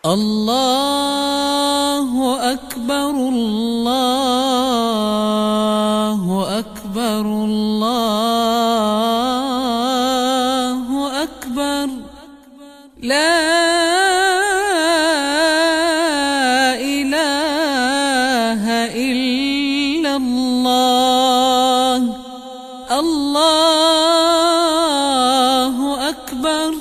الله أكبر الله أكبر الله أكبر لا إله إلا الله الله أكبر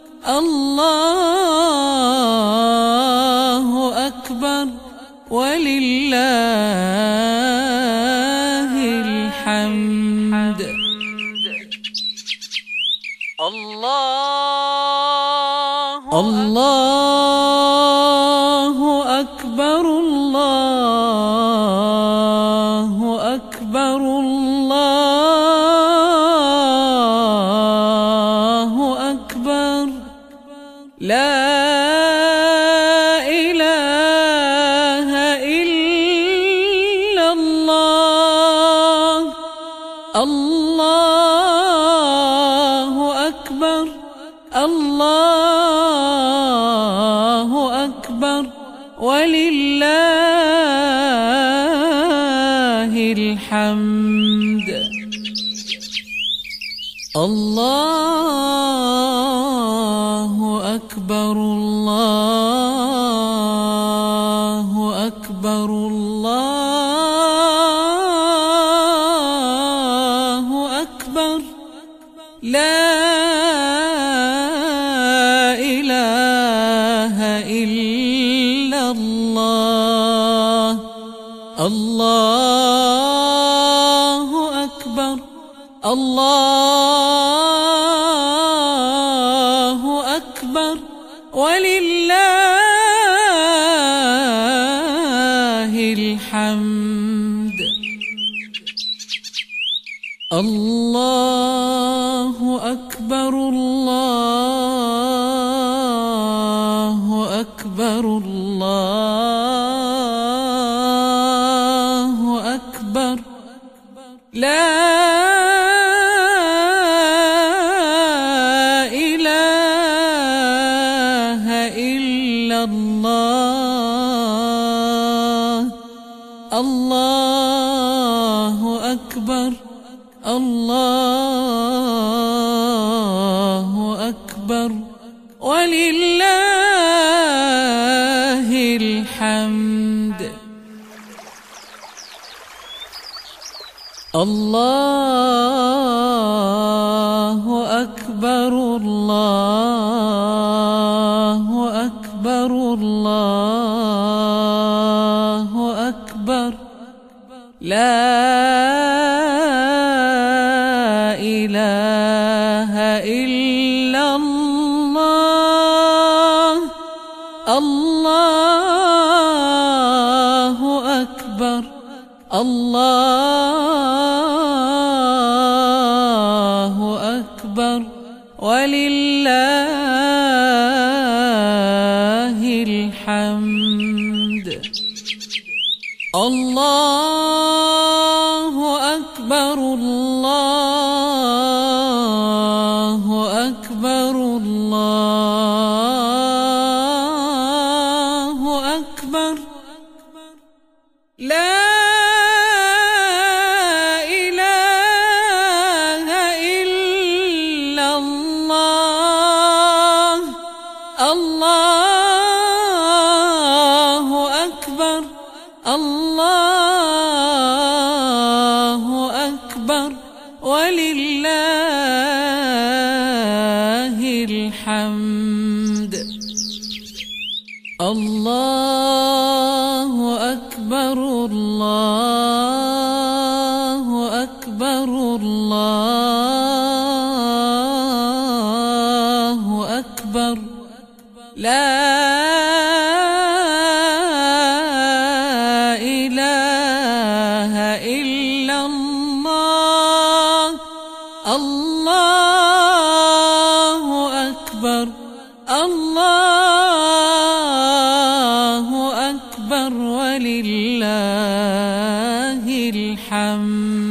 الله أكبر ولله الحمد الله أكبر الله أكبر الله أكبر لا إله إلا الله الله أكبر الله أكبر ولله الحمد الله أكبر الله أكبر الله أكبر لا إله إلا الله الله أكبر الله أكبر ولله الحمد الله أكبر الله أكبر الله أكبر لا إله إلا الله الله أكبر الله أكبر ولله الحمد الله أكبر الله أكبر الله أكبر لا إله إلا الله الله أكبر الله أكبر ولله الحمد الله أكبر الله أكبر الله أكبر لا إله إلا الله الله أكبر الله أكبر ولله الحمد الله أكبر الله أكبر الله أكبر لا إله إلا الله الله أكبر الله أكبر ولله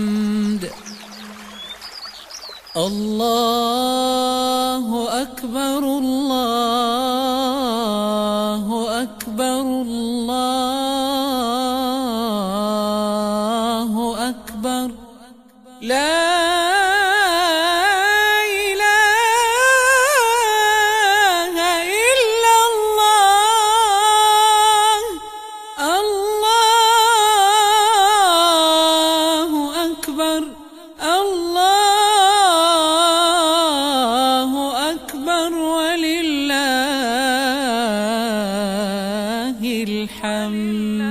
الحمد الله أكبر أكبر الله أكبر الله أكبر لا إله إلا الله الله أكبر الله أكبر ولله الحمد.